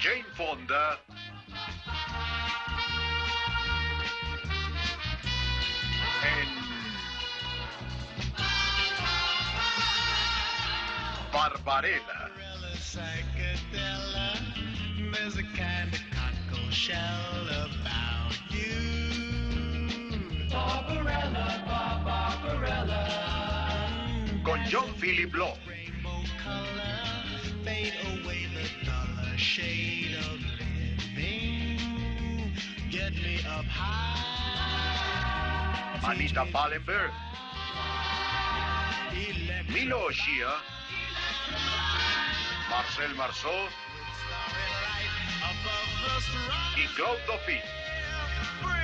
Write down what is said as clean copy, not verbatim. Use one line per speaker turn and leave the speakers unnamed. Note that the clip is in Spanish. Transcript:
Jane Fonda, en Barbarella.
There's a kind of cockle shell about you. Barbarella, Barbarella.
Con John Philip Law.
Rainbow color, fade away the duller shade of living. Get me up high.
Anita Pallenberg, Milo Oshia, Marcel Marceau y Claude Dauphin.